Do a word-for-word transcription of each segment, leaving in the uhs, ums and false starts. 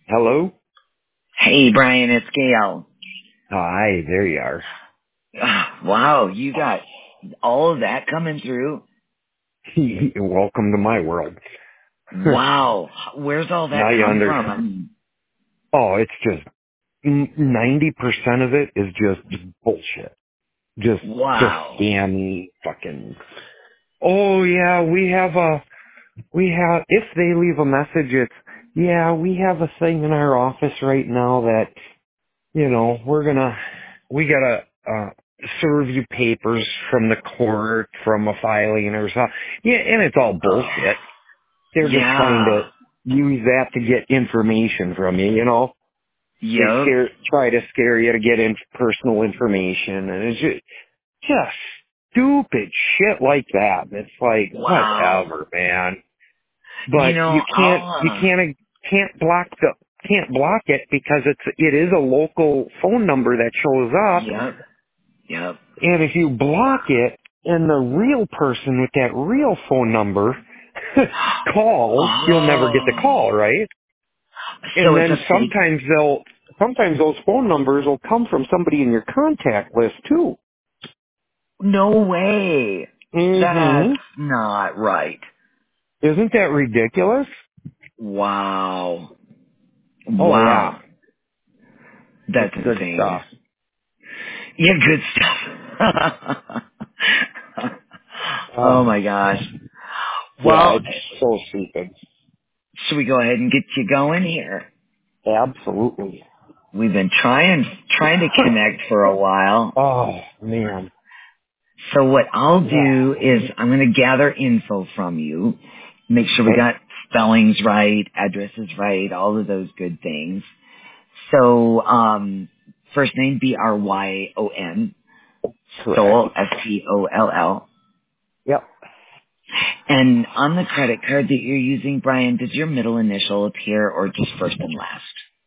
Hello? Hey, Brian, it's Gail. Hi, there you are. Ah, wow, you got all of that coming through. Welcome to my world. Wow, where's all that Now you come under... from? I mean, Oh, it's just... ninety percent of it is just bullshit. Just, just wow. scammy fucking... Oh, yeah, we have a... We have... If they leave a message, it's... Yeah, we have a thing in our office right now that, you know, we're gonna... We gotta... Uh, serve you papers from the court, from a filing or something. Yeah, and it's all Oh, bullshit. They're just trying yeah. to use that to get information from you, you know? They Yep. scare, try to scare you to get in personal information, and it's just, just stupid shit like that. It's like, Wow. whatever, man. You But know, you can't, I'll, you uh, can't, can't block the, can't block it because it's, it is a local phone number that shows up, yep, yep. and if you block it, and the real person with that real phone number calls, you'll never get the Oh, call, right? so And it's a then fake, sometimes they'll, sometimes those phone numbers will come from somebody in your contact list too. no way. That's hmm not right. Isn't that ridiculous? Wow. Oh yeah, Wow. it's That's good insane. stuff. Yeah, good stuff. Oh Oh, my gosh. yeah, Well, it's so stupid. should we go ahead and get you going here? Absolutely. We've been trying trying to connect for a while. Oh man. So what I'll Yeah. do is I'm going to gather info from you, make sure we Okay. got spellings right, addresses right, all of those good things. So, um, first name B R Y O N, Correct. Soul, S T O L L. Yep. And on the credit card that you're using, Brian, does your middle initial appear or just first and last?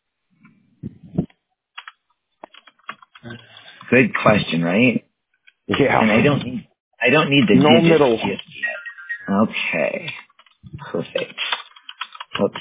Good question, right? And I Yeah. don't need, I don't need the No digits middle. just yet. Okay. Perfect. Oops.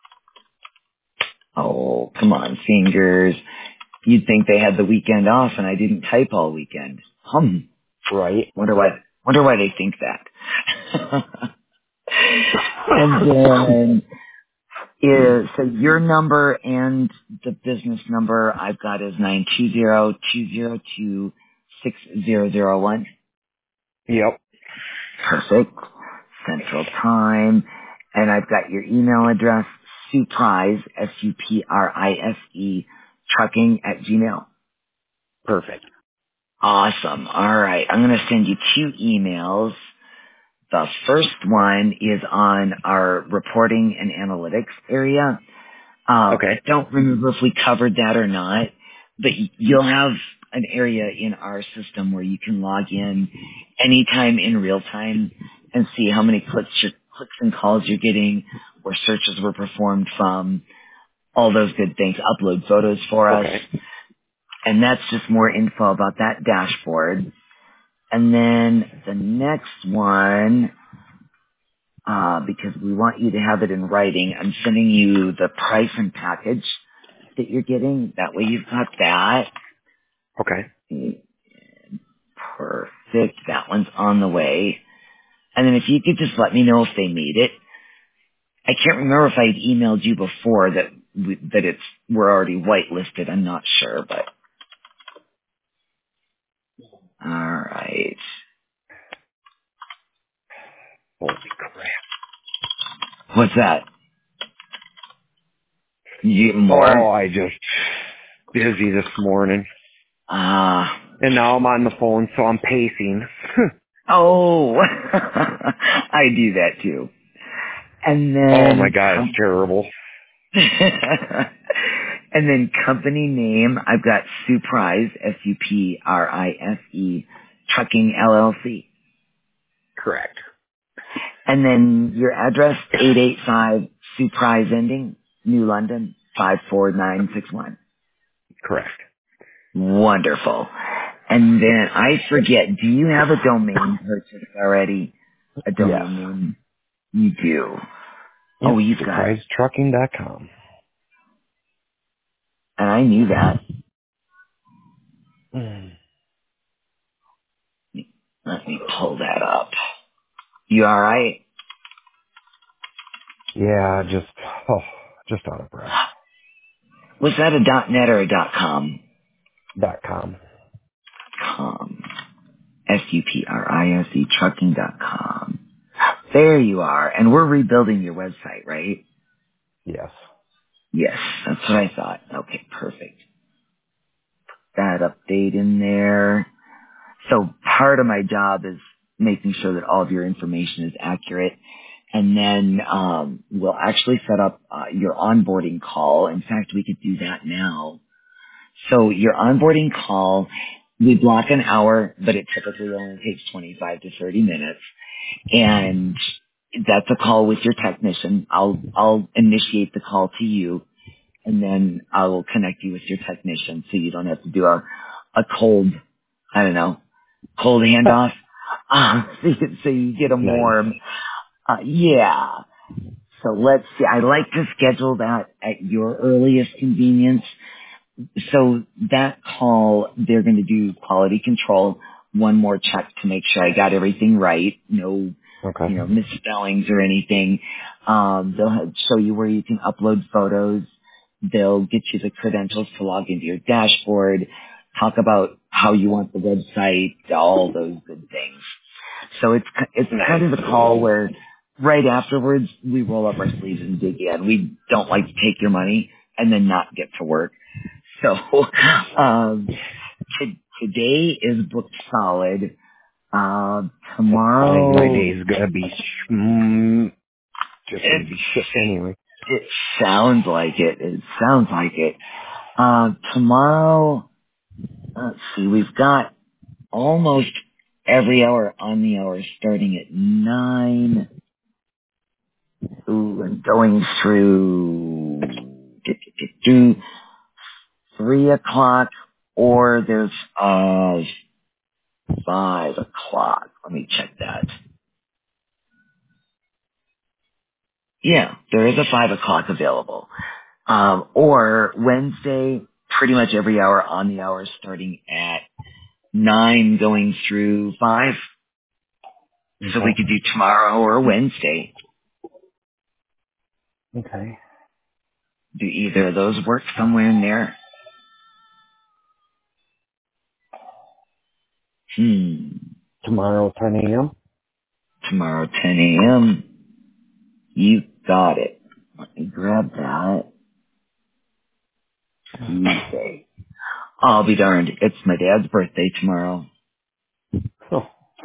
Oh, come on, fingers. You'd think they had the weekend off and I didn't type all weekend. Hum. Right. Wonder why, wonder why they think that. And then is, so your number and the business number I've got is nine two zero two zero two six zero zero one. Yep. Perfect. Central Time. And I've got your email address, Suprise, S U P R I S E, trucking at Gmail. Perfect. Awesome. All right. I'm going to send you two emails. The first one is on our reporting and analytics area. Uh, I Okay. don't remember if we covered that or not, but y- you'll have an area in our system where you can log in anytime in real time and see how many clicks, your, clicks and calls you're getting, where searches were performed from, all those good things. Upload photos for us, Okay. and that's just more info about that dashboard. And then the next one, uh, because we want you to have it in writing, I'm sending you the price and package that you're getting. That way you've got that. Okay. Perfect. That one's on the way. And then if you could just let me know if they need it. I can't remember if I'd emailed you before that we, that it's we're already whitelisted. I'm not sure, but all right. Holy crap. What's that? You get Oh, more? I just busy this morning. Ah. And now I'm on the phone, so I'm pacing. oh. I do that too. And Oh my then god, it's com- terrible. and then company name, I've got Suprise, S U P R I S E, Trucking L L C. Correct. And then your address, eight eight five Suprise Ending, New London, five four nine six one. Correct. Wonderful. And then I forget, do you have a domain purchased already? A Yes. domain name? You do. Oh, Yep. you've got surprise trucking dot com. And I knew that. Mm. Let me pull that up. You all right? Yeah, just oh, just out of breath. Was that a .net or a .com? Dot com. Com. S U P R I S E trucking dot com. There you are. And we're rebuilding your website, right? Yes. Yes, that's what I thought. Okay, perfect. That update in there. So part of my job is making sure that all of your information is accurate. And then um, we'll actually set up uh, your onboarding call. In fact, we could do that now. So your onboarding call, we block an hour, but it typically only takes twenty-five to thirty minutes. And that's a call with your technician. I'll I'll initiate the call to you, and then I will connect you with your technician, so you don't have to do a a cold, I don't know, cold handoff. Uh, so you get them Nice. warm. Uh, yeah. So let's see. I like to schedule that at your earliest convenience. So that call, they're going to do quality control, one more check to make sure I got everything right. No, you Okay. know, misspellings or anything. Um, they'll have- show you where you can upload photos. They'll get you the credentials to log into your dashboard, talk about how you want the website, all those good things. So it's it's kind of a call Nice. where right afterwards we roll up our sleeves and dig in. We don't like to take your money and then not get to work. So um, t- today is booked solid. Uh, I think my tomorrow, day's gonna be sh- mm, just gonna it's be shit anyway. it sounds like it. It sounds like it. Uh, tomorrow, let's see, we've got almost every hour on the hour starting at nine. Ooh, and going through do, do, do, do, three o'clock, or there's uh five o'clock. Let me check that. Yeah, there is a five o'clock available. Um, or Wednesday, pretty much every hour on the hour starting at nine going through five. So we Okay. could do tomorrow or Wednesday. Okay. Do either of those work somewhere in there? Hmm. Tomorrow, ten a.m. Tomorrow, ten a.m. You got it. Let me grab that. Tuesday. I'll be darned. It's my dad's birthday tomorrow. Oh,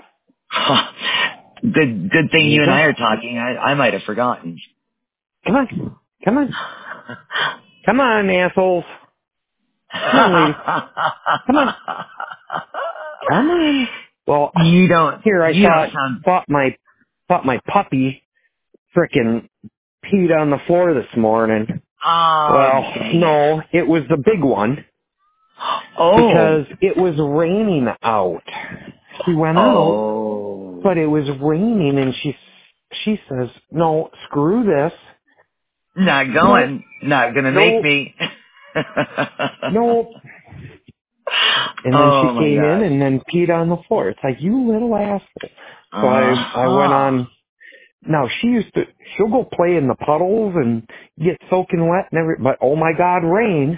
good, good thing there you you and go. I are talking. I, I might have forgotten. Come on. Come on. Come on, assholes. Come on, lady. Come on. Come on. Well, you don't, here I you don't thought sound, thought my thought my puppy frickin' peed on the floor this morning. oh, Well, dang it. no, it was the big one Oh, because it was raining out. She went out, oh, but it was raining, and she she says, "No, screw this. not Nope, going, not gonna make nope, me. nope." And then she oh my came in gosh. and then peed on the floor. It's like, you little asshole. So I I went Uh-huh. on. Now she used to she'll go play in the puddles and get soaking wet and every. But oh my God, rain!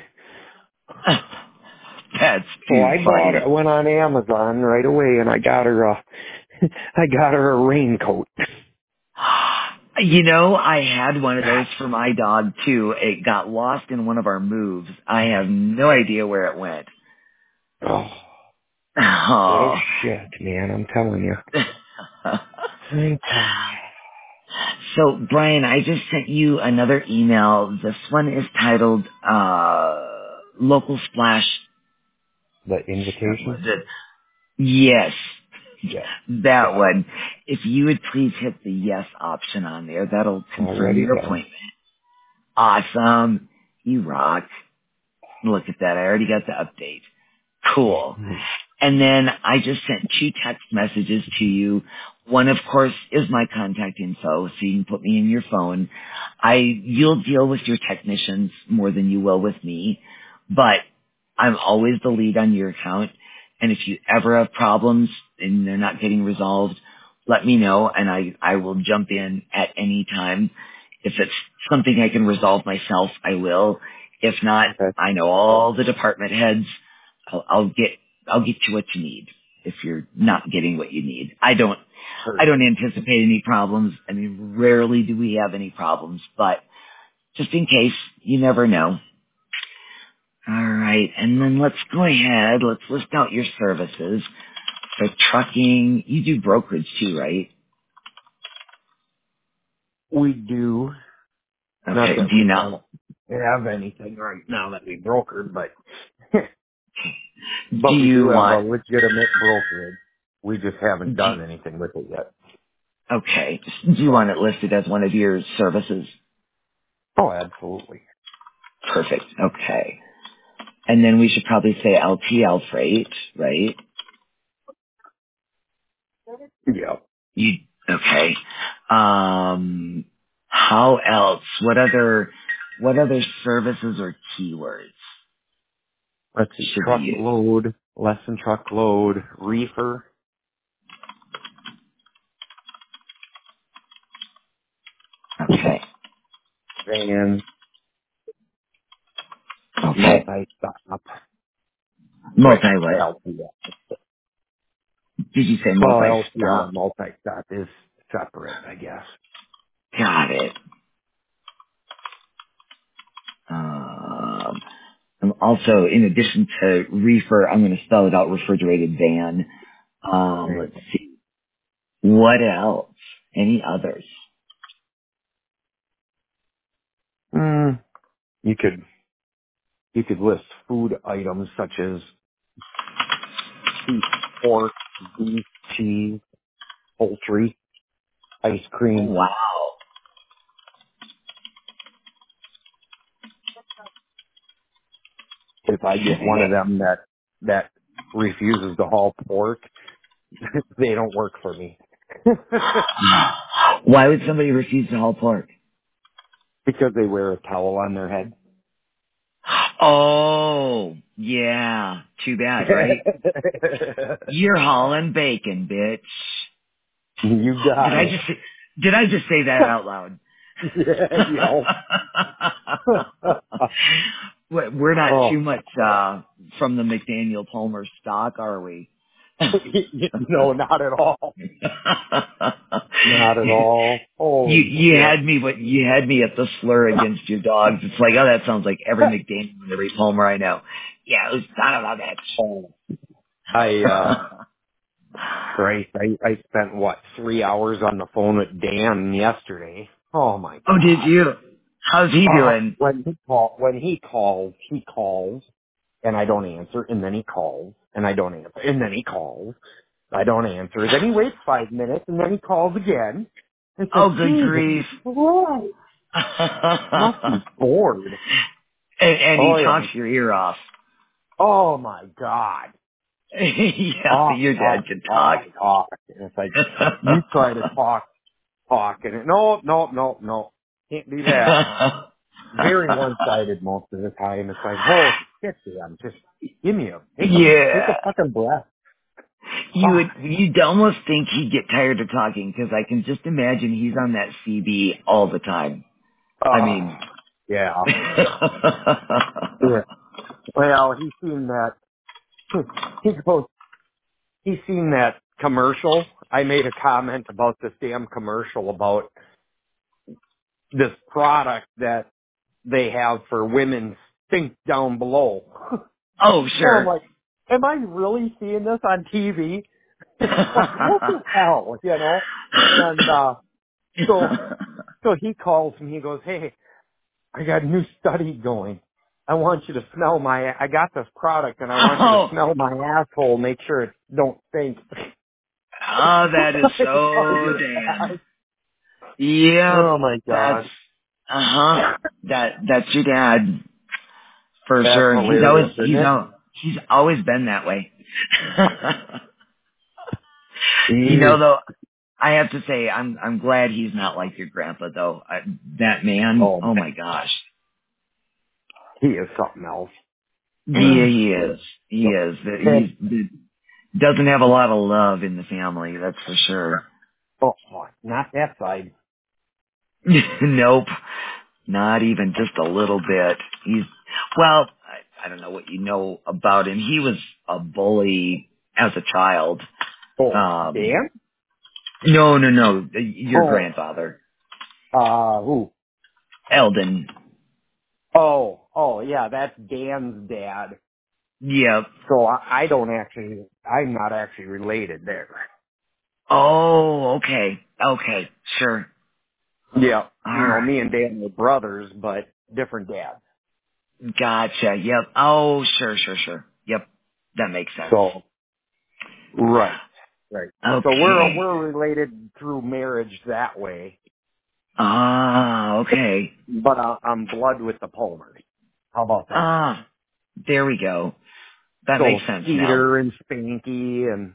That's So too I bought funny. it. Went on Amazon right away and I got her a I got her a raincoat. You know, I had one of those for my dog too. It got lost in one of our moves. I have no idea where it went. Oh, little Oh. shit, man! I'm telling you. I'm telling you. So, Brian, I just sent you another email. This one is titled, uh, Local Splash. The What was invitation. it? Yes. Yeah, That got it. one. If you would please hit the yes option on there, that'll confirm Already your done. appointment. Awesome. You rock. Look at that. I already got the update. Cool. Mhm. And then I just sent two text messages to you. One, of course, is my contact info, so you can put me in your phone. I, you'll deal with your technicians more than you will with me. but I'm always the lead on your account. And if you ever have problems and they're not getting resolved, let me know and I, I will jump in at any time. If it's something I can resolve myself, I will. If not, Okay. I know all the department heads. I'll, I'll get, I'll get you what you need if you're not getting what you need. I don't, I don't Perfect. anticipate any problems. I mean, rarely do we have any problems, but just in case, you never know. All right, and then let's go ahead. Let's list out your services. So trucking, you do brokerage too, right? We do. Not Okay, that do you we not, don't have anything right now that we brokered, but do but we do you have a want, legitimate brokerage. We just haven't do, done anything with it yet. okay, do you want it listed as one of your services? Oh, absolutely. Perfect, okay. And then we should probably say L T L freight, right? Yeah. You, okay. Um, how else? What other, what other services or keywords Let's see. should we use? Truckload, less than truckload, reefer, Okay, van, okay. multi-stop, which Multi what? L P L. Did you say Well, L P L multi-stop? and multi-stop is separate, I guess. Got it. Um, I'm also, in addition to reefer, I'm going to spell it out, refrigerated van. Um, let's see. What else? Any others? Mm, you could you could list food items such as beef, pork, beef, cheese, poultry, ice Oh, cream. wow. If I get one of Okay. them that that refuses to haul pork, they don't work for me. Why would somebody refuse to haul pork? Because they wear a towel on their head. Oh, yeah. Too bad, right? You're hauling bacon, bitch. You Did got I it. just say, did I just say that out loud? Yeah, We're we're not oh, too much uh from the McDaniel Palmer stock, are we? no, not at all. Not at all. you Holy you shit. had me, but you had me at the slur against your dogs. It's like, oh, that sounds like every McDaniel and every Palmer I know. Yeah, it was not about Oh, I, uh, that. Christ, I, I spent what, three hours on the phone with Dan yesterday. Oh my Oh, did God. you? How's he Uh, doing? when he call, when he calls, he calls and I don't answer and then he calls and I don't answer and then he calls. I don't answer. Then he waits five minutes and then he calls again. It's like, Oh, good Jesus grief. Christ. Must be bored. and, and he Oh yeah. talks your ear off. Oh my God. Yeah, Talk, your dad talk, can talk. talk, talk. And it's like, you try to talk, talk, and it, no, no, no, no. Can't do that. Very one-sided most of the time. It's like, holy shit, man. Just give me a, take a, take a Yeah. fucking breath. You would, Fuck. you'd almost think he'd get tired of talking because I can just imagine he's on that C B all the time. I Uh, mean, yeah. Yeah. Well, he's seen that, he goes, he's seen that commercial. I made a comment about this damn commercial about this product that they have for women's sink down below. oh, And I'm sure. like, am I really seeing this on T V? Like, what the hell, you know? And, uh, so, so he calls me, he goes, hey, I got a new study going. I want you to smell my, I got this product and I want you to oh, smell my asshole, make sure it don't stink. oh, that is Like, oh, so your Dan. dad. Yep, Oh my that's God. uh huh. That that's your dad for That's sure. He's always hilarious, isn't he's it? al he's always been that way. you know, Jeez. though, I have to say I'm I'm glad he's not like your grandpa, though. I, that man, Oh oh man. my gosh. He is something else. Yeah, he is. He So, is. and, He he doesn't have a lot of love in the family, that's for sure. oh, not that side. Nope. Not even just a little bit. He's, well, I, I don't know what you know about him. He was a bully as a child. Oh, Um, Dan? no, no, no. Your Oh, grandfather, uh, who? Eldon. Oh, oh, yeah, that's Dan's dad. Yep. So I, I don't actually, I'm not actually related there. Oh, okay. Okay. Sure. Yeah. All You know, right. me and Dan were brothers, but different dads. Gotcha. Yep. Oh, sure, sure, sure. Yep. That makes sense. So, right, right. So we're, Okay. we're related through marriage that way, Ah, okay. but I, I'm blood with the Palmers. How about that? Ah, there we go. That So makes sense now. Skeeter and Spanky and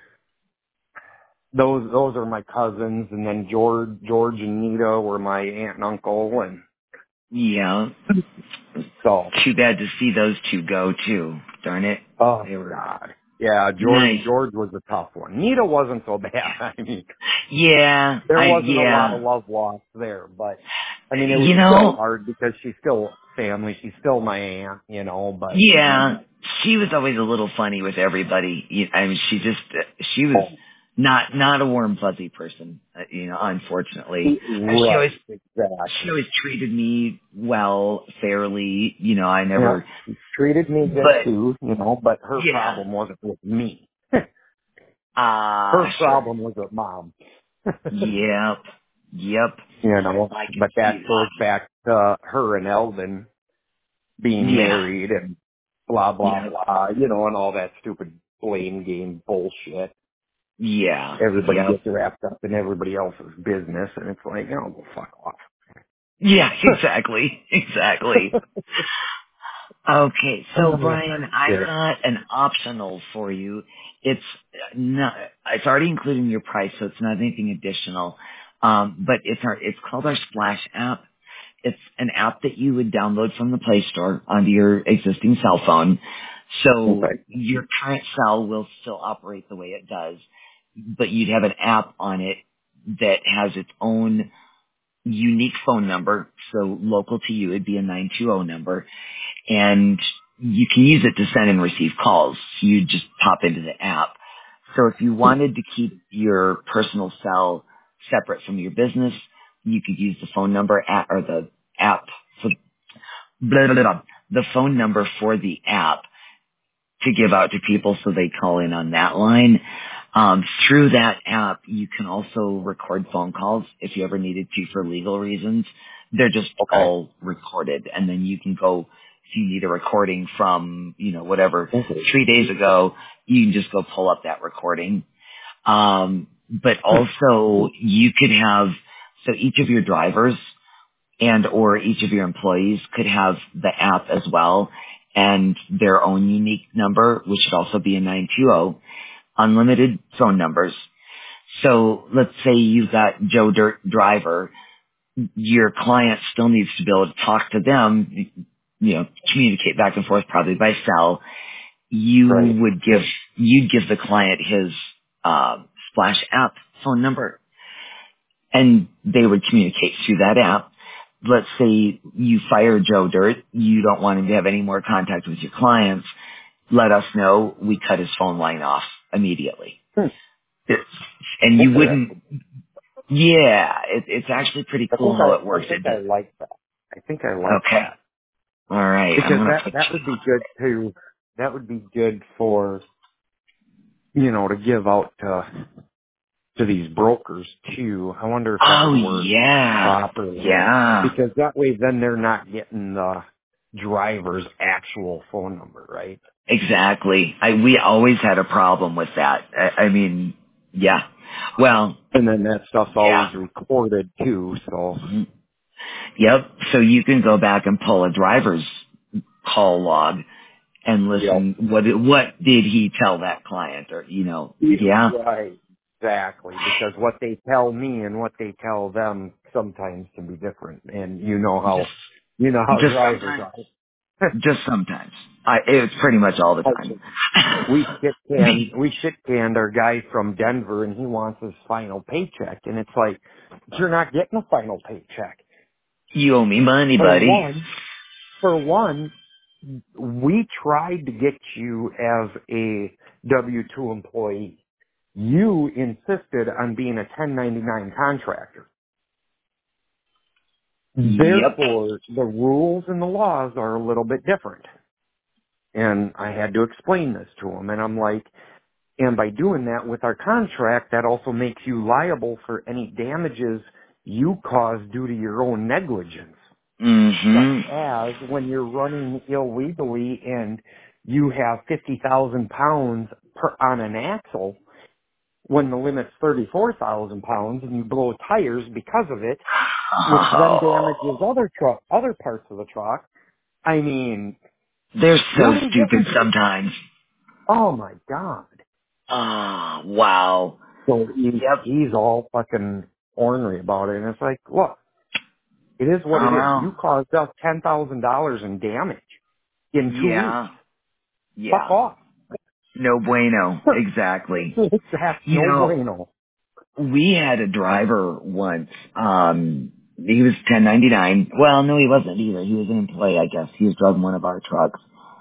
those, those are my cousins, and then George, George and Nita were my aunt and uncle, and Yeah. so, Too bad to see those two go too. Darn it. oh They were God. Yeah, George, nice. George was a tough one. Nita wasn't so bad. I mean, Yeah. there I, wasn't a lot yeah. of love lost there, but I mean, it was You still know, hard because she's still family. She's still my aunt, you know, but yeah. She was always a little funny with everybody. You- I mean, she just, she was oh, not, not a warm fuzzy person, uh, you know, unfortunately. And she always, right, she exactly. always treated me well, fairly, you know, I Yeah, never, she treated me good but too, you know, but her yeah. problem wasn't with me. Ah, Her sure. problem was with mom. Yep. Yep. You know, I can but see that goes that. back to her and Eldon being Yeah. married and blah, blah, Yep. blah, you know, and all that stupid blame game bullshit. Yeah. Everybody Yep. gets wrapped up in everybody else's business, and it's like, oh, well, fuck off. Yeah, exactly. Exactly. Okay, so Oh, Brian, I've shit. got an optional for you. It's not, it's already included in your price, so it's not anything additional. Um, but it's our, it's called our Splash app. It's an app that you would download from the Play Store onto your existing cell phone. So Okay. your current cell will still operate the way it does, but you'd have an app on it that has its own unique phone number. So local to you, it'd be a nine two zero number, and you can use it to send and receive calls. You just pop into the app. So if you wanted to keep your personal cell separate from your business, you could use the phone number at, or the app for blah, blah, blah, the phone number for the app to give out to people so they call in on that line. Um, through that app, you can also record phone calls if you ever needed to for legal reasons. They're just Okay. all recorded, and then you can go, if you need a recording from, you know, whatever, Okay. three days ago, you can just go pull up that recording. Um, but also you could have, so each of your drivers and or each of your employees could have the app as well and their own unique number, which should also be a nine two zero, unlimited phone numbers. So let's say you've got Joe Dirt Driver, your client still needs to be able to talk to them, you know, communicate back and forth probably by cell. You Right. would give, you'd give the client his, uh, Splash app phone number and they would communicate through that app. Let's say you fire Joe Dirt, you don't want him to have any more contact with your clients. Let us know. We cut his phone line off immediately. Hmm. It's, and you wouldn't, Interesting. yeah, it, it's actually pretty I cool think how it I, I works. think It I does. like that. I think I like Okay. that All right. I'm because going to that put that you would be good to that would be good for you know to give out to to these brokers too. I wonder if that Oh, would work yeah. properly Yeah. because that way then they're not getting the driver's actual phone number, right? Exactly. I, we always had a problem with that. I, I mean, yeah. Well, And then that stuff's yeah. always recorded too. So, Mhm. Yep. So you can go back and pull a driver's call log and yep. listen. What what did he tell that client? Or you know, yeah, Right. Exactly. Because what they tell me and what they tell them sometimes can be different. And you know just how, you know how just drivers sometimes. are. Just sometimes. I, it's pretty much all the time. Okay. We shit canned, we shit canned our guy from Denver and he wants his final paycheck. And it's like, you're not getting a final paycheck. You owe me money, For buddy. one, for one, we tried to get you as a W two employee. You insisted on being a ten ninety-nine contractor. Yep. Therefore, the rules and the laws are a little bit different. And I had to explain this to him. And I'm like, and by doing that with our contract, that also makes you liable for any damages you cause due to your own negligence. Such Mm-hmm. as when you're running illegally and you have fifty thousand pounds per, on an axle when the limit's thirty-four thousand pounds and you blow tires because of it, which then damages Oh, other truck, other parts of the truck. I mean, they're you so ain't stupid getting, sometimes. oh my God. Oh, wow. So he, Yep. he's all fucking ornery about it. And it's like, look, it is what it Oh, is. You well. caused us ten thousand dollars in damage in two weeks. Yeah. Fuck Yeah. off. No bueno. Exactly. That's You no know, bueno. we had a driver once. Um, he was ten ninety-nine. Well, no, he wasn't either. He was an employee, I guess. He was driving one of our trucks.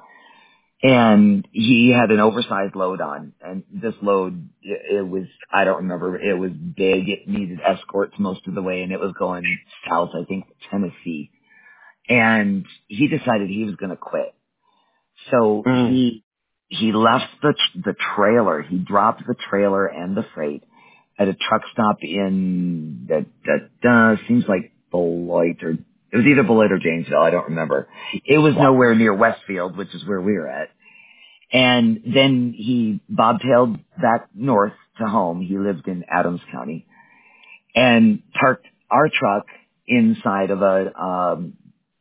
And he had an oversized load on. And this load, it, it was, I don't remember, it was big. It needed escorts most of the way. And it was going south, I think, Tennessee. And he decided he was going to quit. So Mm. he, he left the, the trailer. He dropped the trailer and the freight at a truck stop in that that uh, seems like Beloit, or it was either Beloit or Janesville. I don't remember. It was What? nowhere near Westfield, which is where we were at. And then he bobtailed back north to home. He lived in Adams County and parked our truck inside of a um,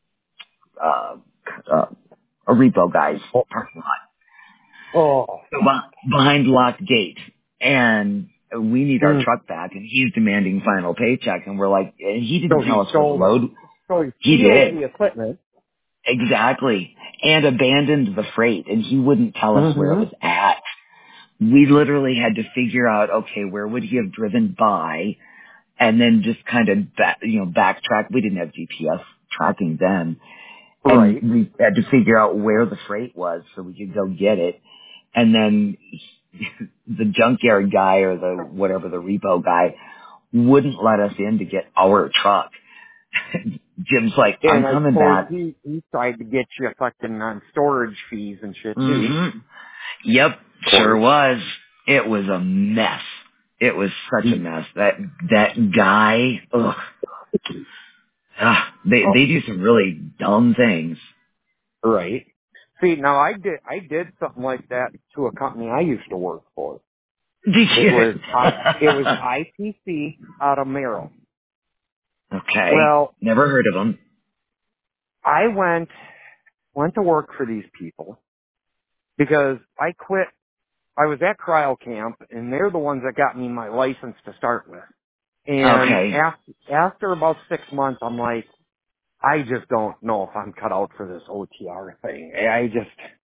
uh, uh, a repo guy's Oh. parking lot. Oh. So beh- behind locked gate, and we need our Mm. truck back, and he's demanding final paycheck, and we're like, and he So didn't tell he us where the sold it. load. So he He steals did the equipment. exactly, and abandoned the freight, and he wouldldn't tell us where it Mm-hmm. was at. We literally had to figure out, okay, where would he have driven by, and then just kind of back, you know, backtrack. We didn't have G P S tracking then, and Right. we had to figure out where the freight was so we could go get it. And then the junkyard guy or the whatever the repo guy wouldn't let us in to get our truck. Jim's like, I'm And I coming suppose back. he, he tried to get you fucking on storage fees and shit too. Mm-hmm. Yep, Of sure course. was. It was a mess. It was such a mess. That that guy, ugh, ugh they Oh. they do some really dumb things. Right. See, now I did, I did something like that to a company I used to work for. Did It you? was, I, it was I T C out of Merrill. Okay, Well, never heard of them. I went, went to work for these people because I quit. I was at cryo camp and they're the ones that got me my license to start with. And Okay, after, after about six months, I'm like, I just don't know if I'm cut out for this O T R thing. I just,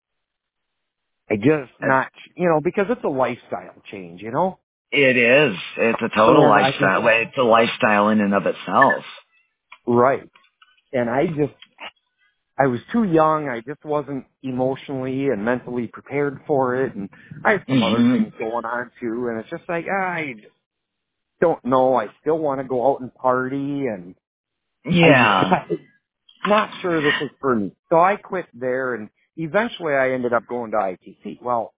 I just Uh, not, you know, because it's a lifestyle change, you know? it is. It's a total And I just, lifestyle. Well, it's a lifestyle in and of itself. right. And I just, I was too young. I just wasn't emotionally and mentally prepared for it. And I had some other Hmm. things going on too. And it's just like, I just don't know. I still want to go out and party. And I just, Yeah. I'm not sure this is for me. So I quit there and eventually I ended up going to I T C. Well,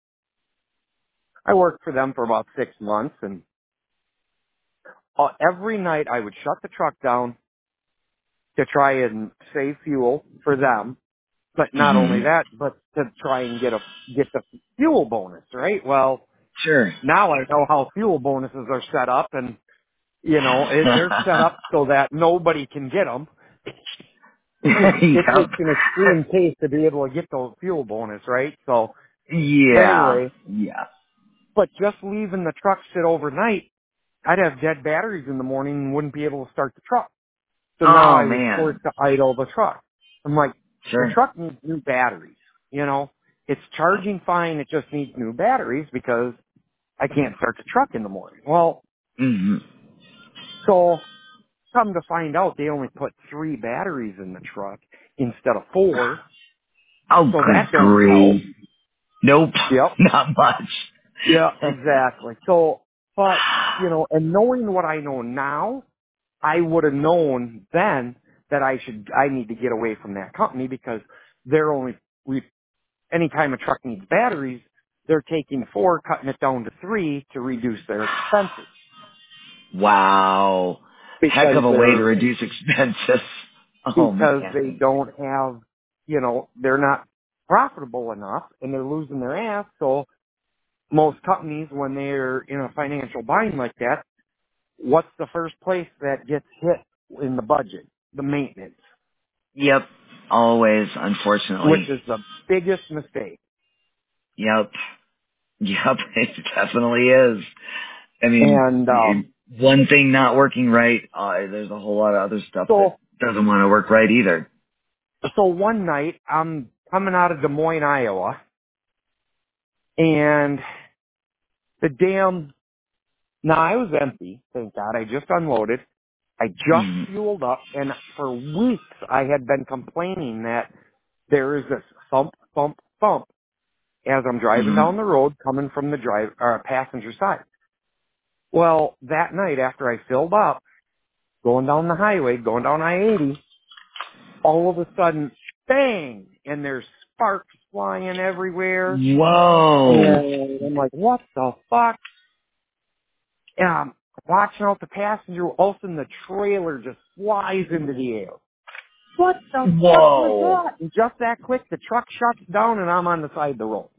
I worked for them for about six months and uh, every night I would shut the truck down to try and save fuel for them. But not only Hmm. that, but to try and get a get the fuel bonus, right? Well, Sure. now I know how fuel bonuses are set up, and you know it, they're set up so that nobody can get them. It Yep. takes an extreme case to be able to get the fuel bonus, right? So Yeah. anyway, Yeah. but just leaving the truck sit overnight, I'd have dead batteries in the morning and wouldn't be able to start the truck. So now Oh I was man. forced to idle the truck. I'm like, The Sure. truck needs new batteries. You know, it's charging fine. It just needs new batteries because I can't start the truck in the morning. Well, hmm so come to find out, they only put three batteries in the truck instead of four. Oh, So good that don't help. grief. Nope. Yep. Not much. Yeah, exactly. So, but, you know, and knowing what I know now, I would have known then that I should, I need to get away from that company because they're only, we, anytime a truck needs batteries, they're taking four, cutting it down to three to reduce their expenses Wow. Heck because of a way to they're, reduce expenses. Oh, because they man. don't have, you know, they're not profitable enough and they're losing their ass. So most companies, when they're in a financial bind like that, what's the first place that gets hit in the budget? The maintenance, Yep. Always, which unfortunately. is the biggest mistake. Yep. Yep. It definitely is. I mean, And um, it- one thing not working right, uh, there's a whole lot of other stuff that so, doesn't want to work right either. so one night I'm coming out of Des Moines, Iowa, and the damn, now I was empty, thank God. I just unloaded. I just Mm. fueled up, and for weeks I had been complaining that there is this thump, thump, thump as I'm driving Mm. down the road coming from the drive or passenger side. Well, that night after I filled up, going down the highway, going down I eighty, all of a sudden, bang, and there's sparks flying everywhere, Whoa. and I'm like, what the fuck? And I'm watching out the passenger, all of a sudden the trailer just flies into the air. What the fuck was Whoa. that? And just that quick, the truck shuts down and I'm on the side of the road.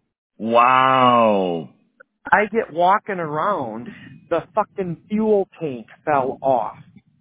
Wow. I get walking around, the fucking fuel tank fell off.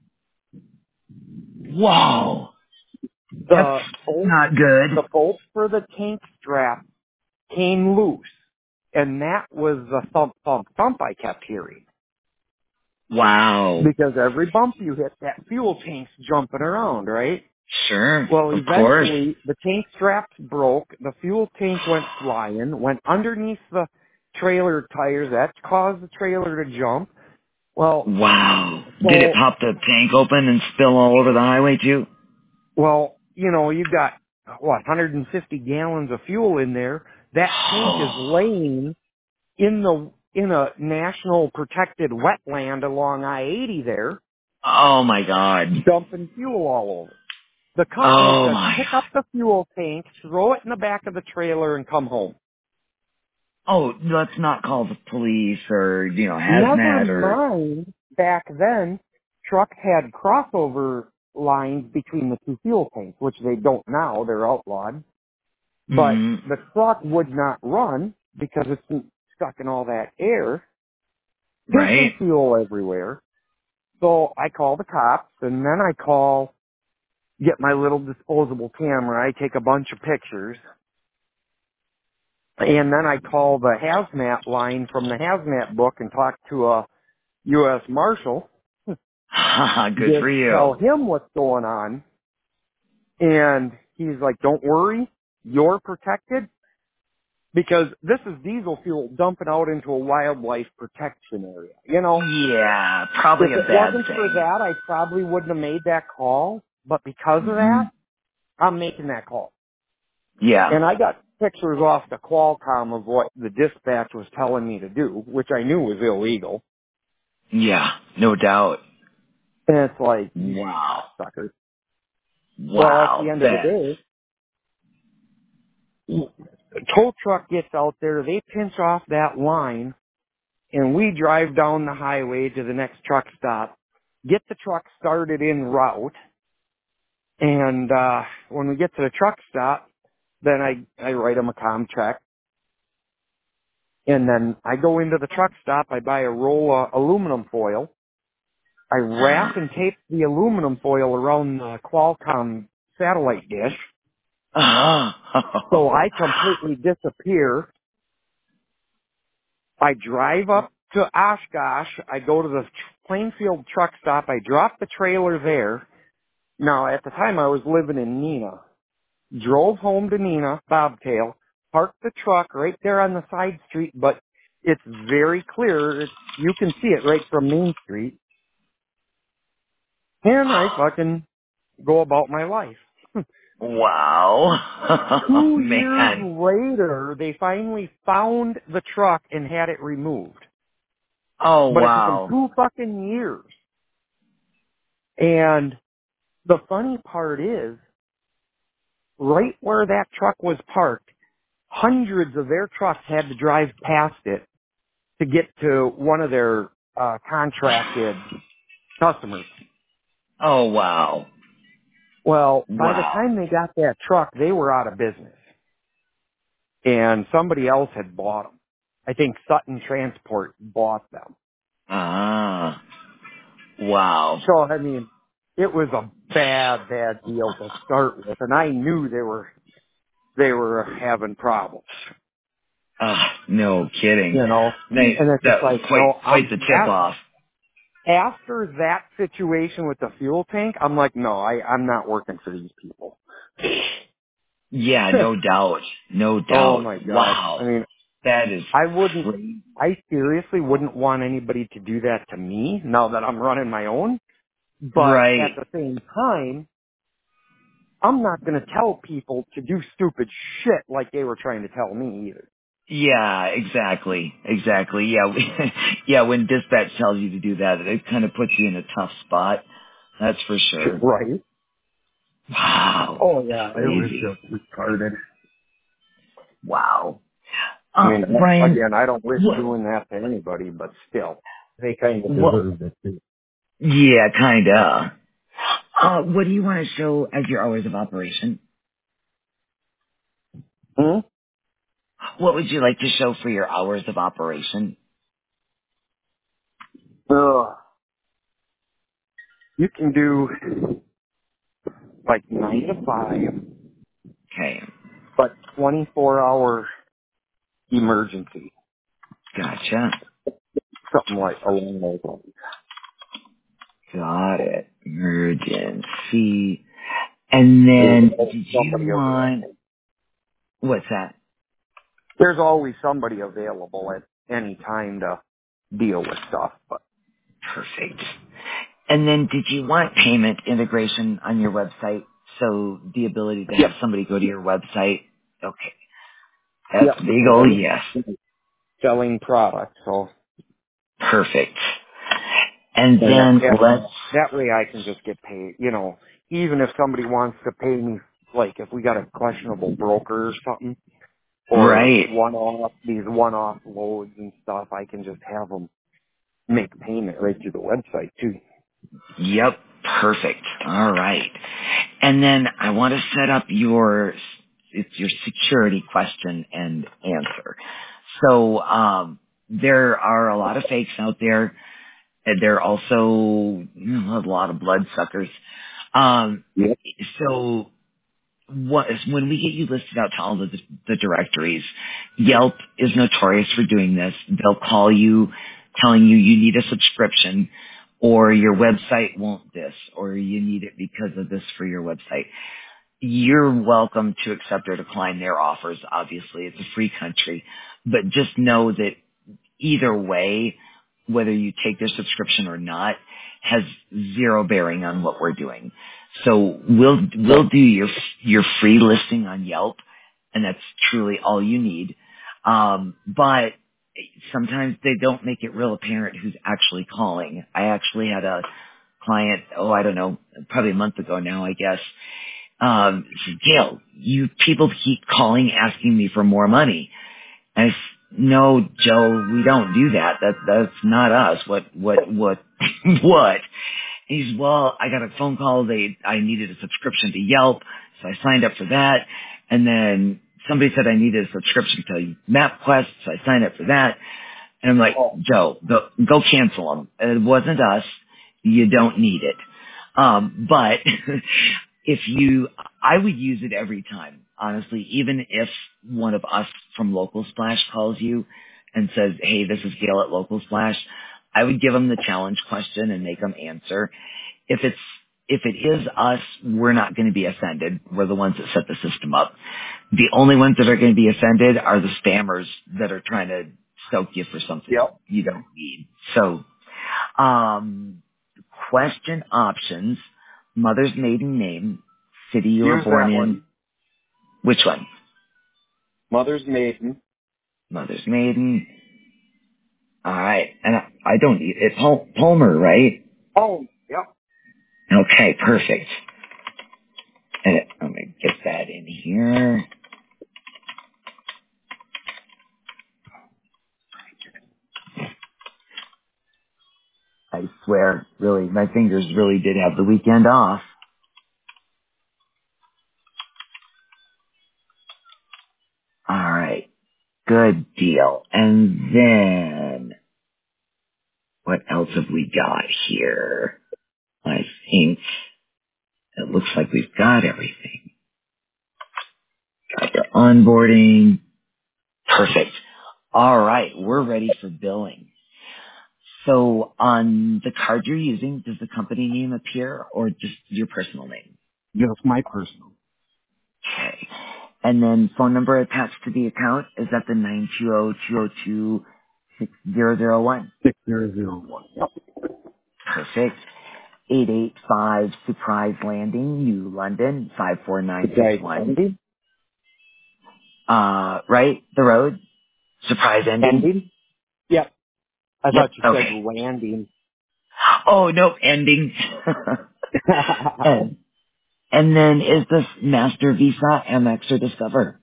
Whoa. That's The bolt, not good. the bolt for the tank strap came loose. And that was the thump, thump, thump I kept hearing. Wow. Because every bump you hit, that fuel tank's jumping around, right? Sure. Well, Of course. eventually, the tank straps broke, the fuel tank went flying, went underneath the trailer tires, that caused the trailer to jump. Well, Wow. Did it so, pop the tank open and spill all over the highway too? well, you know, you got, what, one hundred fifty gallons of fuel in there. That tank is laying in the, in a national protected wetland along I eighty there, Oh my god. dumping fuel all over. The company Oh said, my pick up god. the fuel tank, throw it in the back of the trailer, and come home. Oh, let's not call the police or, you know, Never hazmat or... mind, back then, trucks had crossover lines between the two fuel tanks, which they don't now. They're outlawed. But hmm the truck would not run because it's stuck in all that air, Right? pissing fuel everywhere. So I call the cops, and then I call, get my little disposable camera. I take a bunch of pictures, and then I call the hazmat line from the hazmat book and talk to a U S Marshal. Good Just for you. tell him what's going on. And he's like, don't worry, you're protected because this is diesel fuel dumping out into a wildlife protection area. You know, Yeah, probably if a it bad wasn't for thing. that, I probably wouldn't have made that call. But because of hmm that, I'm making that call. Yeah. And I got pictures off the Qualcomm of what the dispatch was telling me to do, which I knew was illegal. Yeah, no doubt. And it's like, you Wow. cocksuckers. Well, at the Wow. end of the That. day, the tow truck gets out there, they pinch off that line, and we drive down the highway to the next truck stop, get the truck started en route, and uh when we get to the truck stop, then I, I write them a com check, and then I go into the truck stop, I buy a roll of aluminum foil, I wrap and tape the aluminum foil around the Qualcomm satellite dish, so I completely disappear. I drive up to Oshkosh. I go to the Plainfield truck stop. I drop the trailer there. Now, at the time, I was living in Neenah. drove home to Nina, Bobtail, parked the truck right there on the side street, but it's very clear. It's, you can see it right from Main Street. And I fucking go about my life. Wow. Oh, Two years man. later, they finally found the truck and had it removed. Oh, But it took them wow. two fucking years. And the funny part is, right where that truck was parked, hundreds of their trucks had to drive past it to get to one of their uh, contracted customers. Oh, wow. Well, by the Wow. time they got that truck, they were out of business. And somebody else had bought them. I think Sutton Transport bought them. Ah. Wow. So, I mean, it was a bad, bad deal to start with. And I knew they were, they were having problems. Ah, no kidding. You know? They, And it's just that was like, quite, no, quite I'm, the tip off. after that situation with the fuel tank, I'm like, no, I, I'm not working for these people. Yeah, no doubt. No Oh doubt. my God. I Wow. mean, That is I wouldn't, crazy. I seriously wouldn't want anybody to do that to me now that I'm running my own. But Right. at the same time, I'm not going to tell people to do stupid shit like they were trying to tell me either. Yeah, exactly. Exactly. Yeah. We, yeah, when dispatch tells you to do that, it kind of puts you in a tough spot. That's for sure. Right? Wow. Oh yeah, it was Crazy. just retarded. Wow. I Uh, mean, Brian, again, I don't wish what, doing that to anybody, but still, they kind of what, deserved it too. yeah, kinda. Uh, what do you want to show as your hours of operation? Hmm? What? What would you like to show for your hours of operation? Ugh. You can do like nine to five, Okay. but twenty-four hour emergency, Gotcha. something like along those lines. Got it. Emergency. And There's then always did you somebody want, available. what's that? There's always somebody available at any time to deal with stuff. But Perfect. And then did you want payment integration on your website? So the ability to yep, have somebody go to your website? Okay. That's yep. a big Because old yes. I'm selling products, so Perfect. And and that, then that let's, that way I can just get paid. You know, even if somebody wants to pay me, like if we got a questionable broker or something, or right. one off these one off loads and stuff, I can just have them make payment right through the website too. Yep. Perfect. All right. And then I want to set up your, it's your security question and answer. So, um, there are a lot of fakes out there. And there are also you know, a lot of bloodsuckers. Um, Yep. so what is, when we get you listed out to all the, the directories, Yelp is notorious for doing this. They'll call you telling you you need a subscription or your website won't this or you need it because of this for your website. You're welcome to accept or decline their offers. Obviously, it's a free country, but just know that either way, whether you take their subscription or not, has zero bearing on what we're doing. So we'll we'll do your your free listing on Yelp, and that's truly all you need. Um, but sometimes they don't make it real apparent who's actually calling. I actually had a client, oh, I don't know, probably a month ago now, I guess. Um, said, Gail, you people keep calling asking me for more money. I s- no, Joe, we don't do that. That that's not us. What what what what? He's well, I got a phone call. They I needed a subscription to Yelp, so I signed up for that. And then somebody said I needed a subscription to MapQuest, so I signed up for that. And I'm like, Oh, Joe, go go cancel them. It wasn't us. You don't need it. Um, but if you, I would use it every time, honestly, even if one of us from Local Splash calls you and says, hey, this is Gail at Local Splash, I would give them the challenge question and make them answer. If it's if it is us, we're not going to be offended. We're the ones that set the system up. The only ones that are going to be offended are the spammers that are trying to soak you for something Yep. you don't need. So, um, question options, mother's maiden name, city you were Use born that one. in. Which one? Mother's maiden. Mother's maiden. All right. And I, I don't need it. Pal- Palmer, right? Oh, yep. Okay, perfect. And it, let me get that in here. I swear, really, my fingers really did have the weekend off. All right. Good deal. And then, what else have we got here? I think it looks like we've got everything. Got your onboarding. Perfect. All right. We're ready for billing. So on the card you're using, does the company name appear or just your personal name? Just my personal. Okay. And then phone number attached to the account, is that the nine two zero, two zero two, six zero zero one? six zero zero one. Yep. Perfect. eight eight five Surprise Landing, New London, five four nine six Okay. one. Ending? Uh, right? The road? Surprise Ending? Ending? Yep. I Yep. thought you said Okay. landing. Oh, no, ending. and, and then is this Master Visa, Amex, or Discover?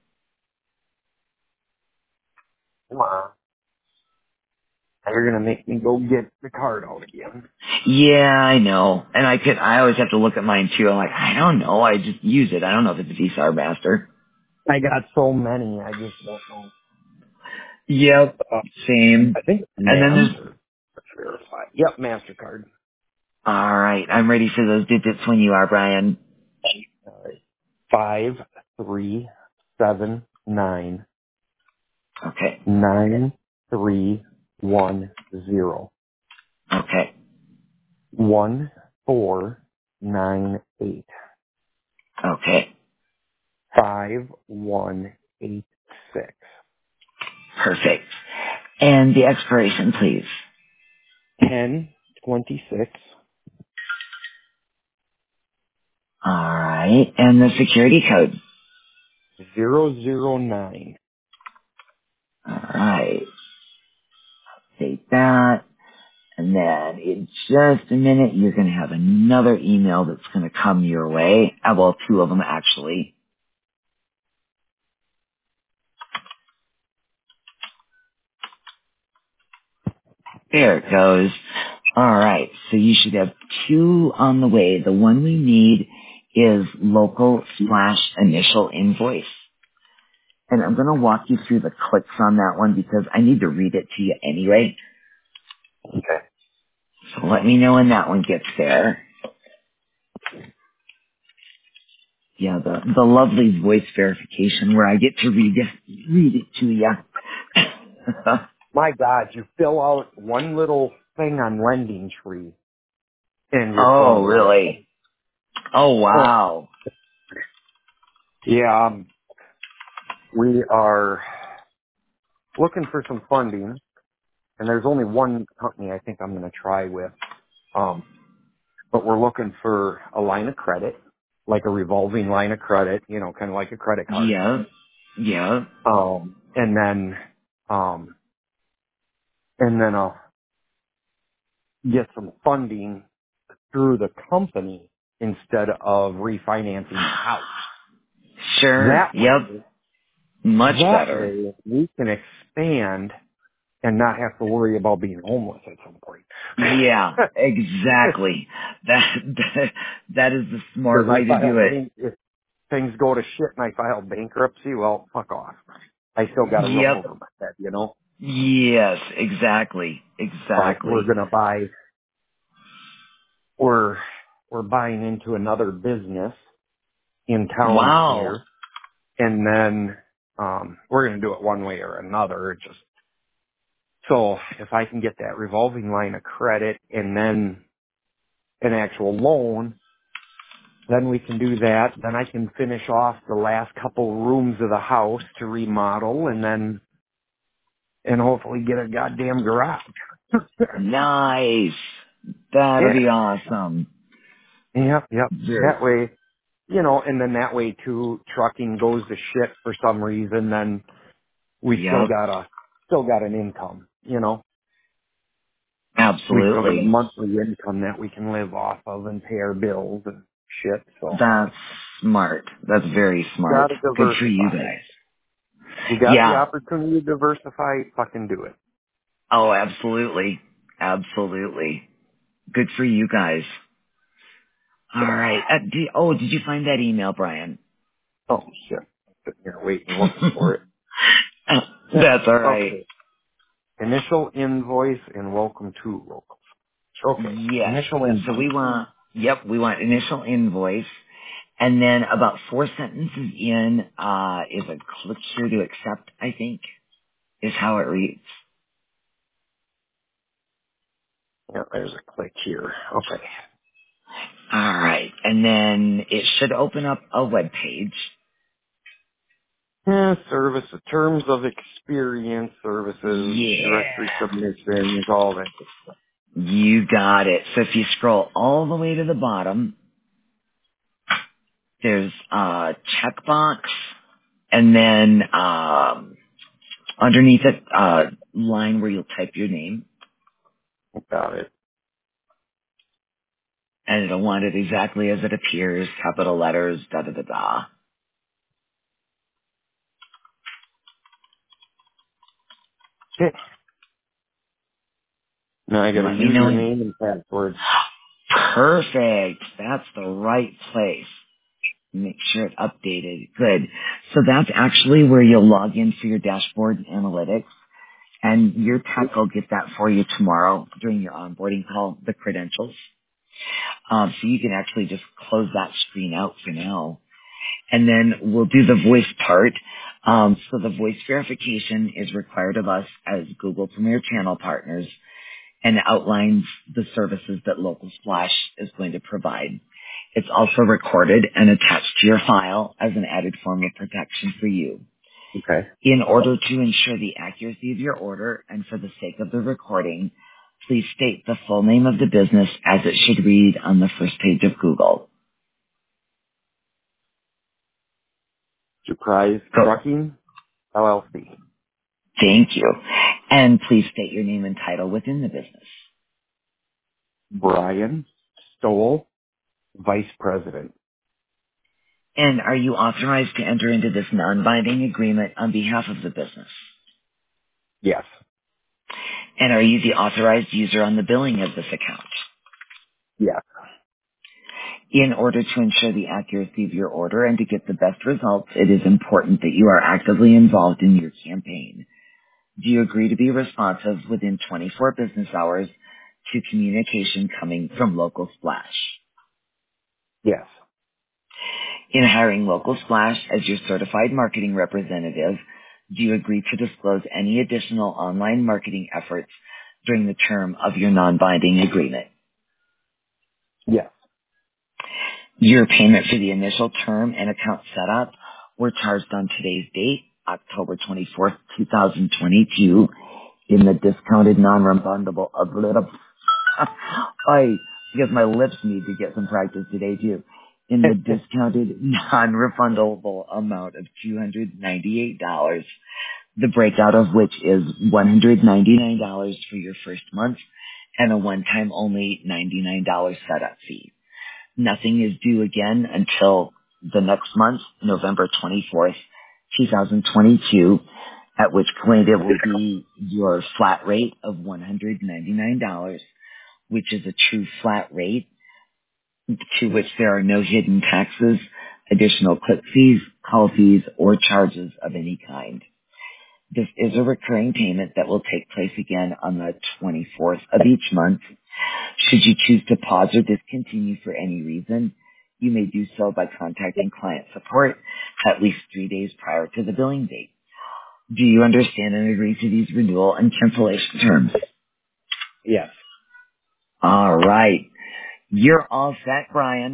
Come on. Now you're going to make me go get the card out again. Yeah, I know. And I could, I always have to look at mine too. I'm like, I don't know. I just use it. I don't know if it's a Visa or Master. I got so many, I just don't know. Yep. Uh, Same. I think And then there's, Master. Let's verify. Yep, MasterCard. alright, I'm ready for those digits when you are, Brian. All right. Five, three, seven, nine, Okay. nine, three, one, zero. Okay. One, four, nine, eight. Okay. Five, one, eight, six. Perfect. And the expiration, please. Ten, twenty-six. Alright. And the security code. Zero, zero, nine. Alright. Take that. And then in just a minute, you're going to have another email that's going to come your way. Uh, Well, two of them actually. There it goes. Alright. So you should have two on the way. The one we need is local slash initial invoice. And I'm going to walk you through the clicks on that one because I need to read it to you anyway. Okay. So let me know when that one gets there. Yeah, the the lovely voice verification where I get to read it, read it to you. My God, you fill out one little thing on Lending Tree and your Oh, phone goes. really? Oh, Oh. wow. Yeah, um, we are looking for some funding, and there's only one company I think I'm going to try with. Um, but we're looking for a line of credit, like a revolving line of credit, you know, kind of like a credit card. Yeah, yeah. Um, and then, um, and then I'll get some funding through the company instead of refinancing the house. Sure. That Yep. way, Much that better. way we can expand and not have to worry about being homeless at some point. Yeah, exactly. That, that that is the Because smart I way to file do it. bank, if things go to shit and I file bankruptcy, well, fuck off. I still got a roof Yep. over my head, you know? Yes, exactly. But we're Exactly. gonna buy, we're, we're buying into another business in town Wow. here. And then, um, we're gonna do it one way or another. It just, so if I can get that revolving line of credit and then an actual loan, then we can do that. Then I can finish off the last couple rooms of the house to remodel, and then and hopefully get a goddamn garage. Nice. That'll Yeah. be awesome. Yep, yep. Very. That way, you know, and then that way too, trucking goes to shit for some reason, then we still Yep. got a, still got an income, you know. We still got a Absolutely. monthly income that we can live off of and pay our bills and shit, so. That's smart. That's very smart. Gotta Good for you diversify. guys. You got the Yeah. opportunity to diversify, fucking do it. Oh, absolutely. Absolutely. Good for you guys. All right. Uh, did, oh, did you find that email, Brian? Oh shit. I'm sitting here waiting, looking for it. Yeah. That's all right. Okay. Initial invoice and welcome to locals. Okay. Yes. Initial So invoice. we want, yep, we want initial invoice. And then about four sentences in, uh, is a click here to accept, I think, is how it reads. Yeah, there's a click here. Okay. All right. And then it should open up a web page. Yeah, service, terms of experience, services, directory Yeah. submissions, all that good stuff. You got it. So if you scroll all the way to the bottom, there's a checkbox, and then um, underneath it, uh, line where you'll type your name, Got it. and it'll want it exactly as it appears, capital letters, da da da da. Okay. Now I got a Let me know. username and password. Perfect. That's the right place. Make sure it's updated. Good. So that's actually where you'll log in for your dashboard and analytics. And your tech will get that for you tomorrow during your onboarding call, the credentials. Um, so you can actually just close that screen out for now. And then we'll do the voice part. Um, so the voice verification is required of us as Google Premier Channel partners and outlines the services that Local Splash is going to provide. It's also recorded and attached to your file as an added form of protection for you. Okay. In order to ensure the accuracy of your order and for the sake of the recording, please state the full name of the business as it should read on the first page of Google. Surprise Go. Trucking, L L C. Thank you. And please state your name and title within the business. Brian Stoll, Vice President. And are you authorized to enter into this non-binding agreement on behalf of the business? Yes. And are you the authorized user on the billing of this account? Yes. In order to ensure the accuracy of your order and to get the best results, it is important that you are actively involved in your campaign. Do you agree to be responsive within twenty-four business hours to communication coming from Local Splash? Yes. In hiring Local Splash as your certified marketing representative, do you agree to disclose any additional online marketing efforts during the term of your non-binding agreement? Yes. Your payment for the initial term and account setup were charged on today's date, October twenty-fourth, twenty twenty-two, in the discounted non-refundable of little. I because my lips need to get some practice today too. In the discounted non-refundable amount of two hundred ninety-eight dollars, the breakout of which is one hundred ninety-nine dollars for your first month and a one-time only ninety-nine dollars setup fee. Nothing is due again until the next month, November twenty-fourth, twenty twenty-two, at which point it will be your flat rate of one hundred ninety-nine dollars, which is a true flat rate to which there are no hidden taxes, additional click fees, call fees, or charges of any kind. This is a recurring payment that will take place again on the twenty-fourth of each month. Should you choose to pause or discontinue for any reason, you may do so by contacting client support at least three days prior to the billing date. Do you understand and agree to these renewal and cancellation terms? Yes. All right. You're all set, Brian.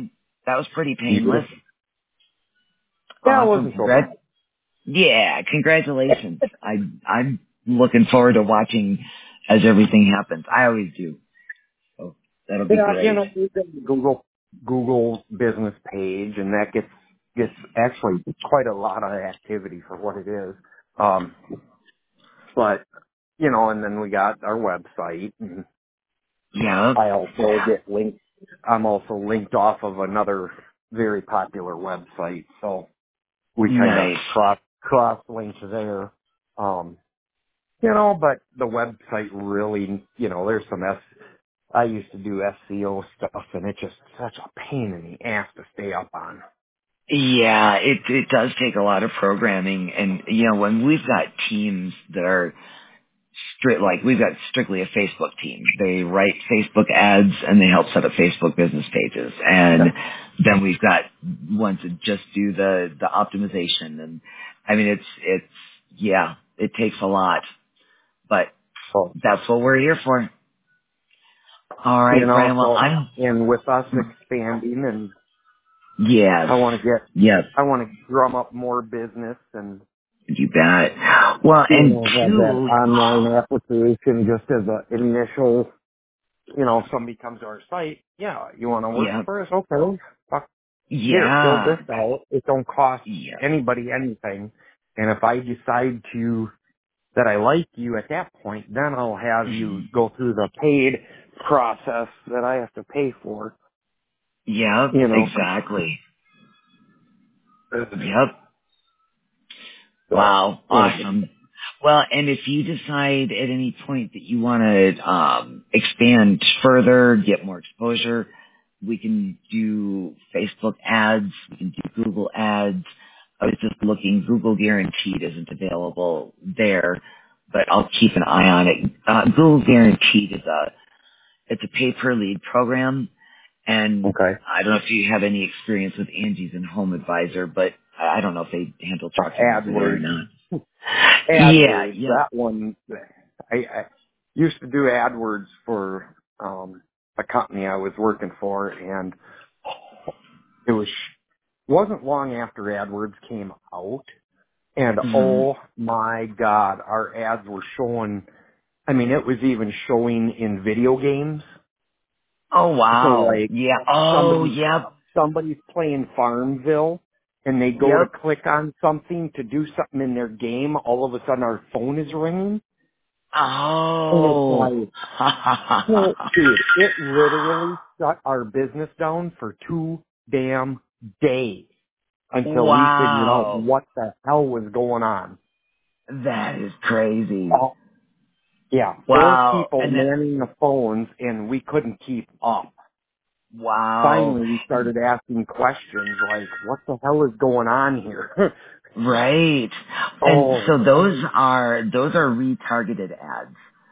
That was pretty painless. Beautiful. Yeah, it Awesome. wasn't so bad. Congrat- yeah, congratulations. I, I'm looking forward to watching as everything happens. I always do. So that'll be Yeah, you great. know, you got the Google Google business page, and that gets gets actually quite a lot of activity for what it is. Um, but you know, and then we got our website, and Yeah. I also get linked. I'm also linked off of another very popular website, so we kind of Nice. cross cross links there. Um, you know, but the website really, you know, there's some S. I used to do S E O stuff, and it's just such a pain in the ass to stay up on. Yeah, it it does take a lot of programming, and you know when we've got teams that are strict, like we've got strictly a Facebook team. They write Facebook ads and they help set up Facebook business pages, and then we've got ones that just do the the optimization. And I mean, it's it's yeah, it takes a lot, but So, that's what we're here for. All you right, know, Brian. Well, so, I'm and with us expanding, and yes, I want to get, yes. I want to drum up more business and, You bet. Well, you and know, have that two, online application just as an initial, you know, if somebody comes to our site, yeah, you want to work yeah, for us? Okay. Fuck, here, fill yeah, this out. It don't cost yeah. anybody anything. And if I decide to that I like you at that point, then I'll have you Mhm. go through the paid process that I have to pay for, Yep, you know. exactly. Uh, Yep. So, Wow, you know, awesome. Well, and if you decide at any point that you want to um, expand further, get more exposure, we can do Facebook ads, we can do Google ads. I was just looking, Google Guaranteed isn't available there, but I'll keep an eye on it. Uh, Google Guaranteed is a, it's a pay per lead program, and okay. I don't know if you have any experience with Angie's and Home Advisor, but I I don't know if they handle trucking over there or AdWords. not. Yeah, AdWords, yep. that one, I, I used to do AdWords for um, a company I was working for, and it was wasn't long after AdWords came out, and hmm oh my God, our ads were showing. I mean, it was even showing in video games. Oh So wow. like Yeah. Oh somebody yep. somebody's playing Farmville and they go to Yep. click on something to do something in their game, all of a sudden our phone is ringing. And it's Oh. like, well, dude, it literally shut our business down for two damn days until we figured out Wow. what the hell was going on. That is crazy. Oh, yeah, four Wow. people And then manning the phones and we couldn't keep up. wow. Finally we started asking questions like, what the hell is going on here? Right. And oh, so those are those are retargeted ads.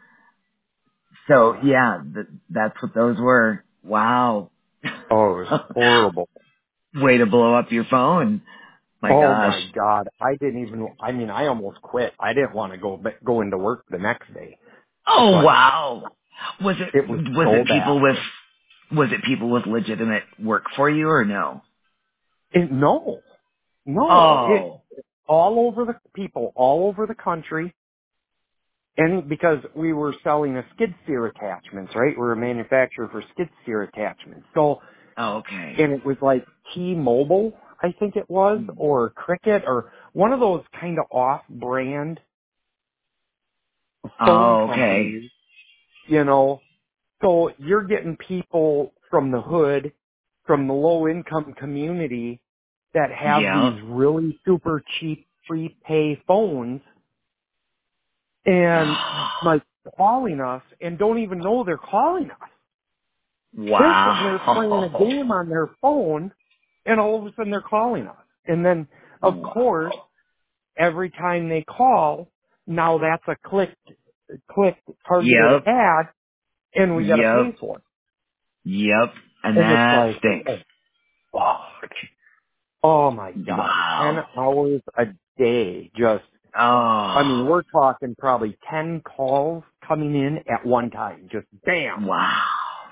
So yeah, th- that's what those were. Wow. oh, it was horrible. Way to blow up your phone. My Oh gosh. my God. I didn't even, I mean, I almost quit. I didn't want to go, ba- go into work the next day. It's Oh like, wow. Was it it was was so it people bad. with was it people with legitimate work for you or no? It, no, no, it, Oh. all over the people, all over the country. And because we were selling a skid steer attachments, right? We're a manufacturer for skid steer attachments. So, Oh, okay. and it was like T-Mobile, I think it was, or Cricket, or one of those kind of off-brand phone Oh, okay. companies, you know. So you're getting people from the hood, from the low-income community that have Yeah. these really super cheap prepay phones and like calling us and don't even know they're calling us. They're sitting there playing a Wow. game on their phone and all of a sudden they're calling us. And then of course, Wow. every time they call, now that's a click, click targeted Yep. ad and we got to Yep. pay for it. Yep. And And it's that like, stinks. oh, fuck. Oh my God. ten Wow. hours a day. Just, I mean, Oh. we're talking probably ten calls coming in at one time. Just bam. Wow.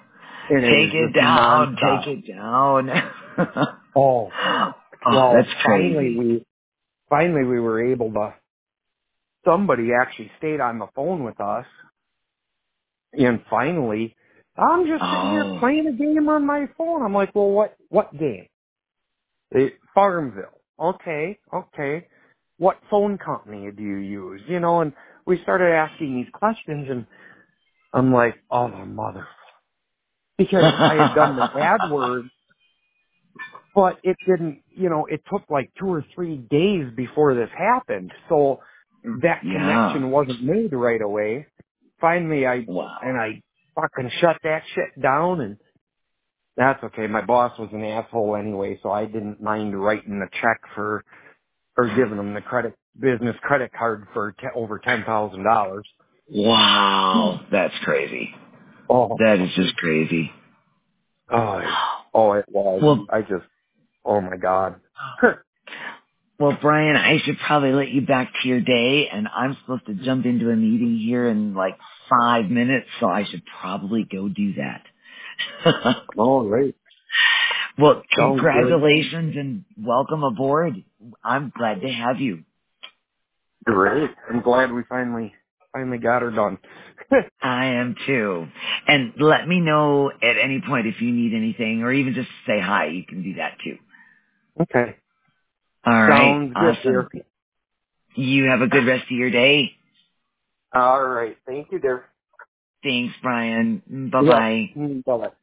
and it was Take it just down. Take nonstop. it down. Oh, Oh, well, that's finally crazy. we finally we were able to. Somebody actually stayed on the phone with us, and finally, I'm just sitting here Oh. playing a game on my phone. I'm like, well, what what game? It, Farmville. Okay, okay. What phone company do you use? You know, and we started asking these questions, and I'm like, oh, mother. Because I had done the AdWords, but it didn't, you know, it took like two or three days before this happened. So that Yeah. connection wasn't made right away. Finally, I, Wow. and I fucking shut that shit down, and that's okay. My boss was an asshole anyway, so I didn't mind writing a check for, or giving them the credit, business credit card for te- over ten thousand dollars. Wow. That's crazy. Oh, That is just crazy. oh, oh, it was. Well, I just, oh my God. well, Brian, I should probably let you back to your day, and I'm supposed to jump into a meeting here in like five minutes, so I should probably go do that. All right. Well, Sounds good. congratulations and welcome aboard. I'm glad to have you. Great. I'm glad we finally, finally got her done. I am too. And let me know at any point if you need anything or even just say hi. You can do that too. Okay. All right. Sounds good, dear. Awesome. You have a good rest of your day. All right. Thank you, dear. Thanks, Brian. Bye Yep. bye. Mm, bye-bye.